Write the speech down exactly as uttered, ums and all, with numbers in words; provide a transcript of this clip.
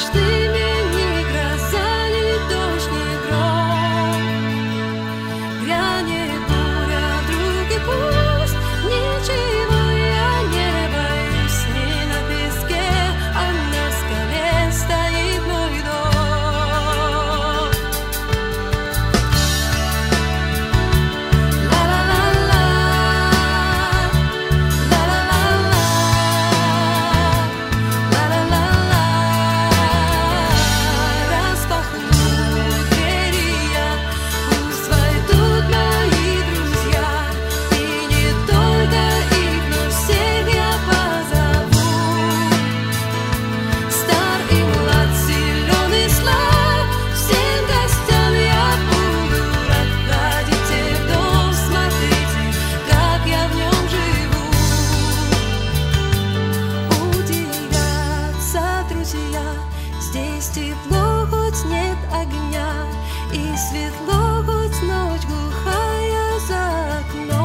страшными ни гроза, ни дождь, ни гром. Грянет буря, вдруг и пусть, ничего я не боюсь. Не на песке, а на скале стоит мой дом. Ла-ла-ла-ла, ла-ла-ла-ла, ла-ла-ла-ла. Распахну двери я, пусть войдут мои друзья. И не только их, но всех я позову. Стар и млад, силен и слаб, всем гостям я буду рад. Входите в дом, смотрите, как я в нем живу. Удивятся друзья, здесь тепло, хоть нет огня, и светло, хоть ночь глухая за окном.